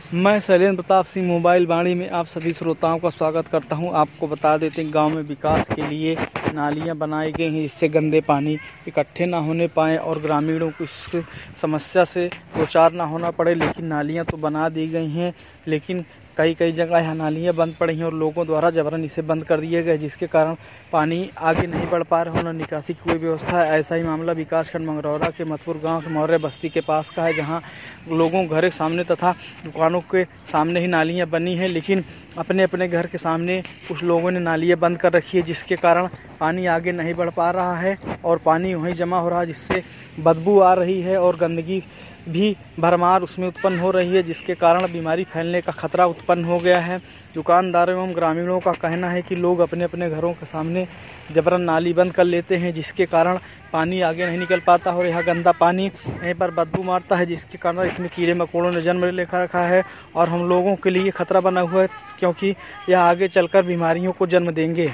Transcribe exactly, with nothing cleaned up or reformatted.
मैं शैलेंद्र प्रताप सिंह मोबाइल वाणी में आप सभी श्रोताओं का स्वागत करता हूं। आपको बता देते हैं, गांव में विकास के लिए नालियां बनाई गई हैं जिससे गंदे पानी इकट्ठे ना होने पाए और ग्रामीणों को इस समस्या से दो चार ना होना पड़े। लेकिन नालियां तो बना दी गई हैं, लेकिन कई कई जगह यहाँ नालियाँ बंद पड़ी हैं और लोगों द्वारा जबरन इसे बंद कर दिए गए, जिसके कारण पानी आगे नहीं बढ़ पा रहा है। न निकासी की कोई व्यवस्था है। ऐसा ही मामला विकासखंड मंगरौरा के मतपुर गांव के मौर्य बस्ती के पास का है, जहां लोगों घर के सामने तथा दुकानों के सामने ही नालियाँ बनी हैं, लेकिन अपने अपने घर के सामने कुछ लोगों ने नालियाँ बंद कर रखी है, जिसके कारण पानी आगे नहीं बढ़ पा रहा है और पानी वहीं जमा हो रहा है, जिससे बदबू आ रही है और गंदगी भी भरमार उसमें उत्पन्न हो रही है, जिसके कारण बीमारी फैलने का खतरा उत्पन्न हो गया है। दुकानदारों एवं ग्रामीणों का कहना है कि लोग अपने अपने घरों के सामने जबरन नाली बंद कर लेते हैं, जिसके कारण पानी आगे नहीं निकल पाता और यह गंदा पानी यहीं पर बदबू मारता है, जिसके कारण इसमें कीड़े मकोड़ों ने जन्म ले रखा है और हम लोगों के लिए खतरा बना हुआ है, क्योंकि यह आगे चलकर बीमारियों को जन्म देंगे।